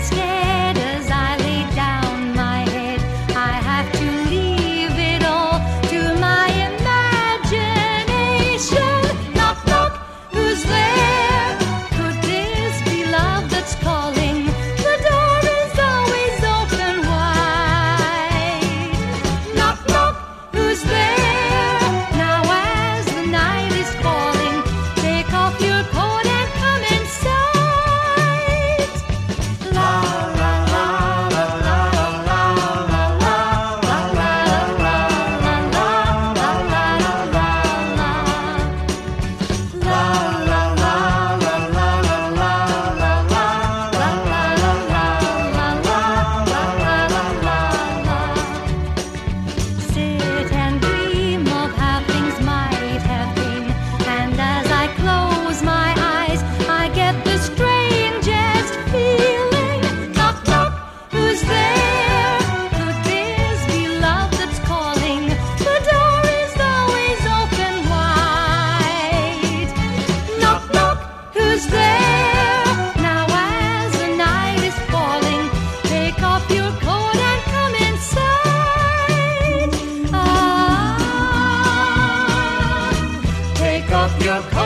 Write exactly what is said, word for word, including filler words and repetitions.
instead, as I lay down my head, I have to leave it all to my imagination. Knock, knock, who's there? Could this be love that's calling? The door is always open wide. Knock, knock, who's there? Now as the night is falling, take off your coat and come inside. La la la la la la la la la la la la la la la la la. La la la la la la la la la la la la la. Sit and dream of how things might have been, and as I close my eyes, I get the strangest feeling. Knock, knock, who's there? Could this be love that's calling? The door is always open wide. Knock, knock, who's there? Now as the night is falling, take off your coat and come inside. Ah, take off your coat